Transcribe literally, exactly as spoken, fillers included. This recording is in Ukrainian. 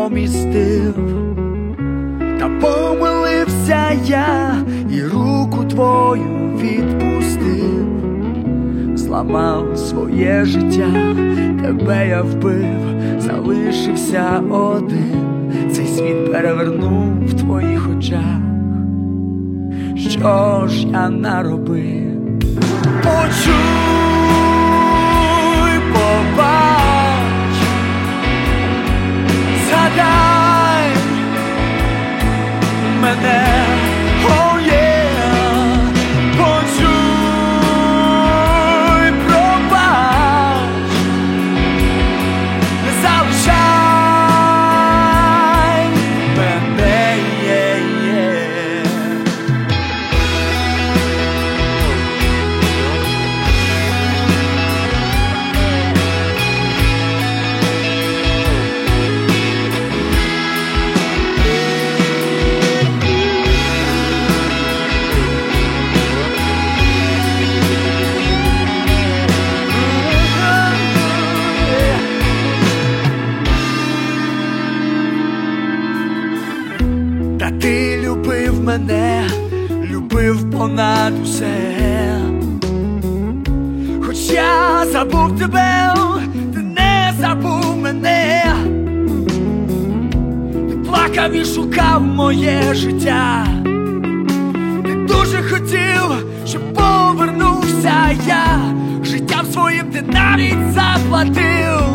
помістив. Та помилився я і руку твою відпустив. Зламав своє життя, тебе я вбив, залишився один. Цей світ перевернув в твоїх очах. Що ж я наробив? Почуй, побач, згадай мене, oh yeah. Почуй, пробач, не залишай мене, yeah, yeah. Та ти любив мене, любив понад усе. Хоч я забув тебе, ти не забув мене. Ти плакав і шукав моє життя. Ти дуже хотів, щоб повернувся я. Життям своїм ти навіть заплатив.